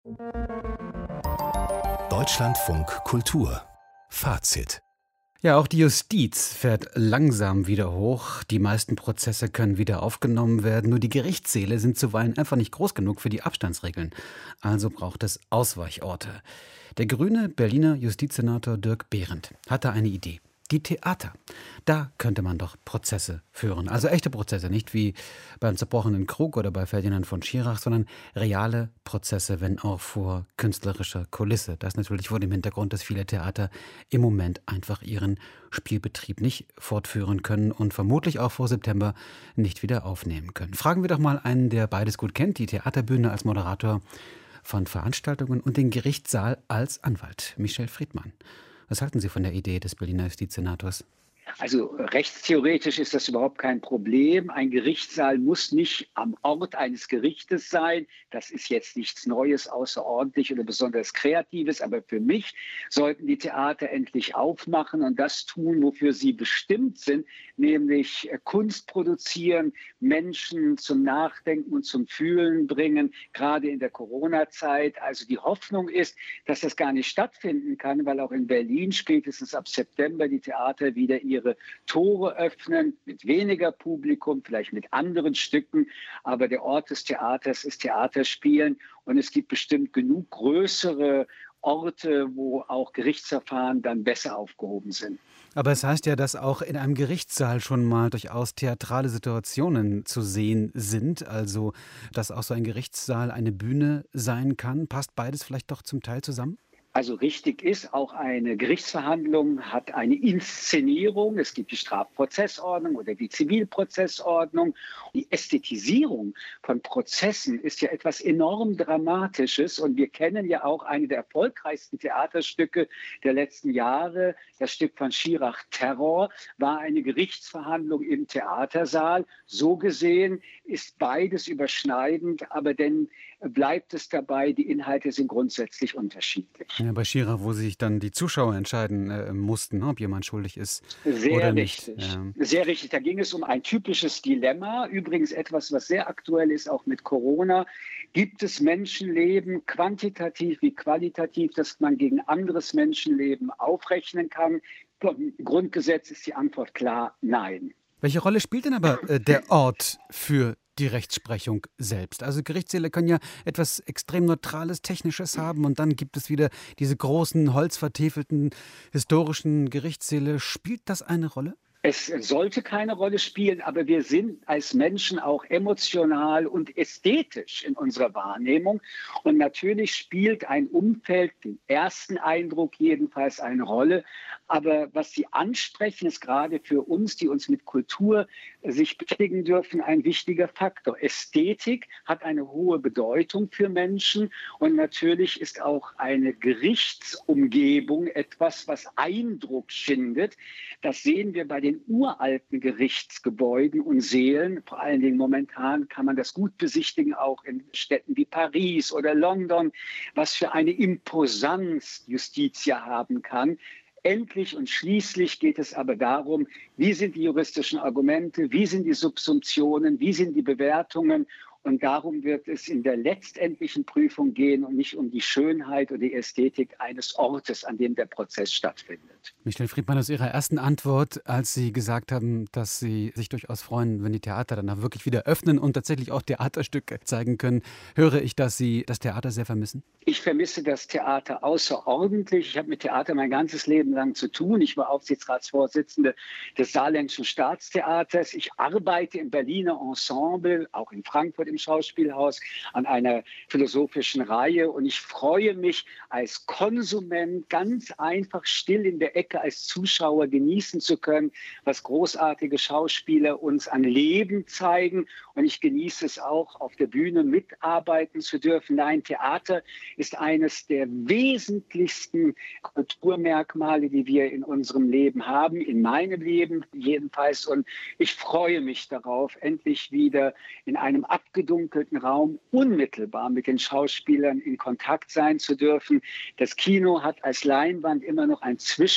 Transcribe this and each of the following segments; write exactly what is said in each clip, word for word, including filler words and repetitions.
Deutschlandfunk Kultur Fazit. Ja, auch die Justiz fährt langsam wieder hoch. Die meisten Prozesse können wieder aufgenommen werden. Nur die Gerichtssäle sind zuweilen einfach nicht groß genug für die Abstandsregeln. Also braucht es Ausweichorte. Der grüne Berliner Justizsenator Dirk Behrendt hatte eine Idee. Die Theater. Da könnte man doch Prozesse führen. Also echte Prozesse, nicht wie beim zerbrochenen Krug oder bei Ferdinand von Schirach, sondern reale Prozesse, wenn auch vor künstlerischer Kulisse. Das natürlich vor dem Hintergrund, dass viele Theater im Moment einfach ihren Spielbetrieb nicht fortführen können und vermutlich auch vor September nicht wieder aufnehmen können. Fragen wir doch mal einen, der beides gut kennt, die Theaterbühne als Moderator von Veranstaltungen und den Gerichtssaal als Anwalt, Michel Friedmann. Was halten Sie von der Idee des Berliner Justizsenators? Also rechtstheoretisch ist das überhaupt kein Problem. Ein Gerichtssaal muss nicht am Ort eines Gerichtes sein. Das ist jetzt nichts Neues, außerordentlich oder besonders Kreatives. Aber für mich sollten die Theater endlich aufmachen und das tun, wofür sie bestimmt sind, nämlich Kunst produzieren, Menschen zum Nachdenken und zum Fühlen bringen, gerade in der Corona-Zeit. Also die Hoffnung ist, dass das gar nicht stattfinden kann, weil auch in Berlin spätestens ab September die Theater wieder ihre ihre Tore öffnen, mit weniger Publikum, vielleicht mit anderen Stücken. Aber der Ort des Theaters ist Theaterspielen und es gibt bestimmt genug größere Orte, wo auch Gerichtsverfahren dann besser aufgehoben sind. Aber es heißt ja, dass auch in einem Gerichtssaal schon mal durchaus theatrale Situationen zu sehen sind. Also, dass auch so ein Gerichtssaal eine Bühne sein kann. Passt beides vielleicht doch zum Teil zusammen? Also richtig ist, auch eine Gerichtsverhandlung hat eine Inszenierung. Es gibt die Strafprozessordnung oder die Zivilprozessordnung. Die Ästhetisierung von Prozessen ist ja etwas enorm Dramatisches. Und wir kennen ja auch eine der erfolgreichsten Theaterstücke der letzten Jahre. Das Stück von Schirach, Terror, war eine Gerichtsverhandlung im Theatersaal. So gesehen ist beides überschneidend, aber dann bleibt es dabei, die Inhalte sind grundsätzlich unterschiedlich. Ja, bei Schirach, wo sich dann die Zuschauer entscheiden äh, mussten, ob jemand schuldig ist Sehr oder richtig. nicht. Ja. Sehr richtig. Da ging es um ein typisches Dilemma. Übrigens etwas, was sehr aktuell ist, auch mit Corona. Gibt es Menschenleben, quantitativ wie qualitativ, dass man gegen anderes Menschenleben aufrechnen kann? Im Grundgesetz ist die Antwort klar, nein. Welche Rolle spielt denn aber äh, der Ort für die Rechtsprechung selbst? Also Gerichtssäle können ja etwas extrem Neutrales, Technisches haben und dann gibt es wieder diese großen, holzvertäfelten, historischen Gerichtssäle. Spielt das eine Rolle? Es sollte keine Rolle spielen, aber wir sind als Menschen auch emotional und ästhetisch in unserer Wahrnehmung. Und natürlich spielt ein Umfeld, den ersten Eindruck jedenfalls, eine Rolle. Aber was Sie ansprechen, ist gerade für uns, die uns mit Kultur sich beschäftigen dürfen, ein wichtiger Faktor. Ästhetik hat eine hohe Bedeutung für Menschen. Und natürlich ist auch eine Gerichtsumgebung etwas, was Eindruck schindet. Das sehen wir bei den uralten Gerichtsgebäuden und Sälen. Vor allen Dingen momentan kann man das gut besichtigen, auch in Städten wie Paris oder London, was für eine Imposanz Justitia haben kann. Endlich und schließlich geht es aber darum, wie sind die juristischen Argumente, wie sind die Subsumptionen, wie sind die Bewertungen. Und darum wird es in der letztendlichen Prüfung gehen und nicht um die Schönheit oder die Ästhetik eines Ortes, an dem der Prozess stattfindet. Michel Friedmann, aus Ihrer ersten Antwort, als Sie gesagt haben, dass Sie sich durchaus freuen, wenn die Theater dann auch wirklich wieder öffnen und tatsächlich auch Theaterstücke zeigen können, höre ich, dass Sie das Theater sehr vermissen? Ich vermisse das Theater außerordentlich. Ich habe mit Theater mein ganzes Leben lang zu tun. Ich war Aufsichtsratsvorsitzende des Saarländischen Staatstheaters. Ich arbeite im Berliner Ensemble, auch in Frankfurt im Schauspielhaus, an einer philosophischen Reihe. Und ich freue mich als Konsument ganz einfach still in der Ecke als Zuschauer genießen zu können, was großartige Schauspieler uns an Leben zeigen. Und ich genieße es auch, auf der Bühne mitarbeiten zu dürfen. Nein, Theater ist eines der wesentlichsten Kulturmerkmale, die wir in unserem Leben haben, in meinem Leben jedenfalls. Und ich freue mich darauf, endlich wieder in einem abgedunkelten Raum unmittelbar mit den Schauspielern in Kontakt sein zu dürfen. Das Kino hat als Leinwand immer noch ein Zwischen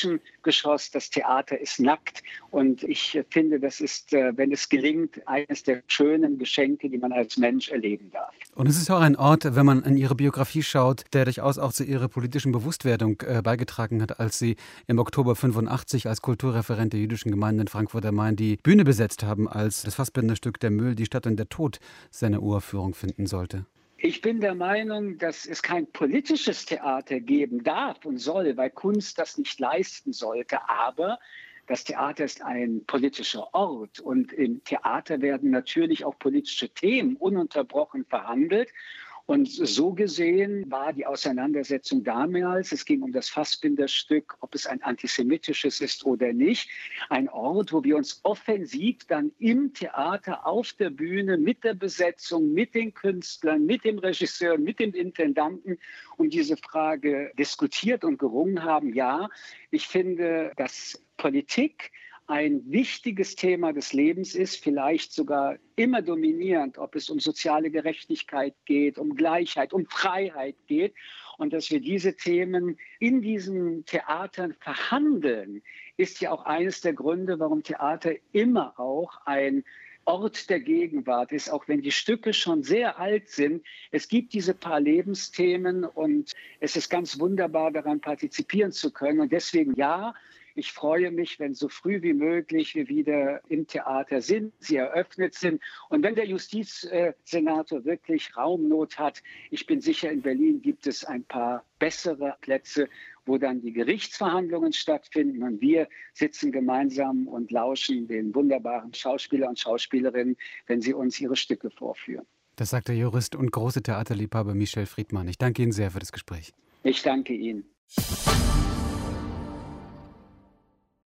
Kirchengeschoss. Das Theater ist nackt. Und ich finde, das ist, wenn es gelingt, eines der schönen Geschenke, die man als Mensch erleben darf. Und es ist auch ein Ort, wenn man in Ihre Biografie schaut, der durchaus auch zu Ihrer politischen Bewusstwerdung äh, beigetragen hat, als Sie im Oktober fünfundachtzig als Kulturreferent der jüdischen Gemeinde in Frankfurt am Main die Bühne besetzt haben, als das Fassbinderstück Der Müll, die Stadt und der Tod seine Uraufführung finden sollte. Ich bin der Meinung, dass es kein politisches Theater geben darf und soll, weil Kunst das nicht leisten sollte. Aber das Theater ist ein politischer Ort und im Theater werden natürlich auch politische Themen ununterbrochen verhandelt. Und so gesehen war die Auseinandersetzung damals, es ging um das Fassbinderstück, ob es ein antisemitisches ist oder nicht, ein Ort, wo wir uns offensiv dann im Theater, auf der Bühne, mit der Besetzung, mit den Künstlern, mit dem Regisseur, mit dem Intendanten um diese Frage diskutiert und gerungen haben. Ja, ich finde, dass Politik ein wichtiges Thema des Lebens ist, vielleicht sogar immer dominierend, ob es um soziale Gerechtigkeit geht, um Gleichheit, um Freiheit geht. Und dass wir diese Themen in diesen Theatern verhandeln, ist ja auch eines der Gründe, warum Theater immer auch ein Ort der Gegenwart ist, auch wenn die Stücke schon sehr alt sind. Es gibt diese paar Lebensthemen und es ist ganz wunderbar, daran partizipieren zu können. Und deswegen ja, ich freue mich, wenn so früh wie möglich wir wieder im Theater sind, sie eröffnet sind. Und wenn der Justizsenator wirklich Raumnot hat, ich bin sicher, in Berlin gibt es ein paar bessere Plätze, wo dann die Gerichtsverhandlungen stattfinden. Und wir sitzen gemeinsam und lauschen den wunderbaren Schauspieler und Schauspielerinnen, wenn sie uns ihre Stücke vorführen. Das sagt der Jurist und große Theaterliebhaber Michel Friedmann. Ich danke Ihnen sehr für das Gespräch. Ich danke Ihnen.